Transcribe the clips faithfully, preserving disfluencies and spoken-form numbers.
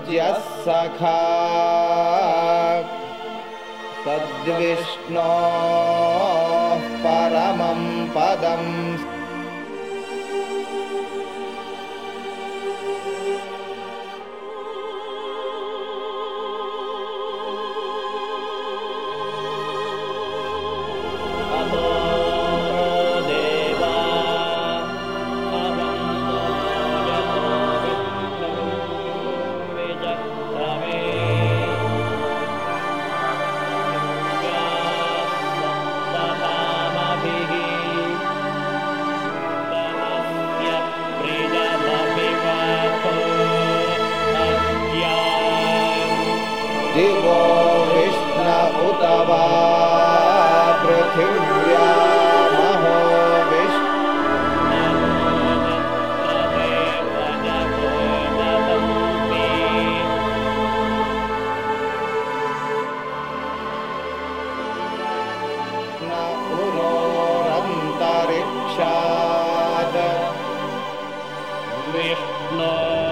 यः सखा तद्विष्णोः परमं पदम् दिवो विष्ण उत वा पृथिव्या महो विष्ण उरोरन्तरिक्षात् विष्णु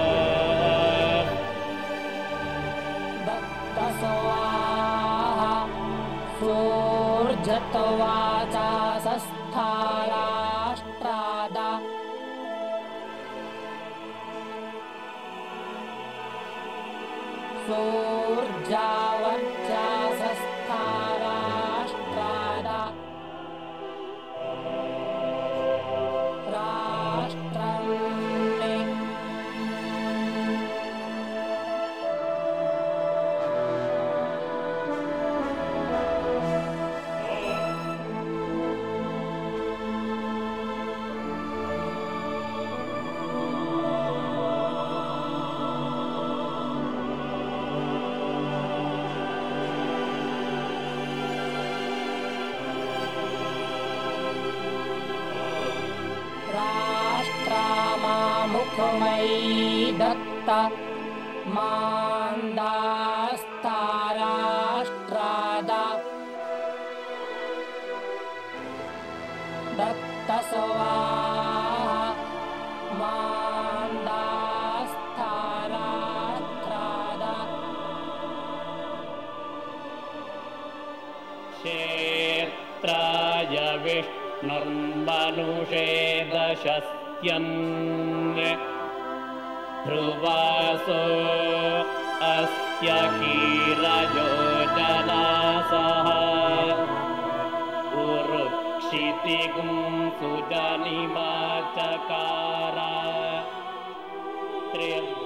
सूर्जत्वाचा सस्थाराष्ट्रादा सूर्जावच्चा सस्थाराष्ट्रादा राष्ट्रन्ने मुखमयी दत्त मान्दास्ताराष्ट्रादा दत्त स्वाहा मान्दास्ताराष्ट्रादा क्षेत्राय विष्णुर्मनुषे दशस्त्यन् ध्रुवासो अस्य कीरयो जनासः उरुक्षितिगुं सुजनिमा चकार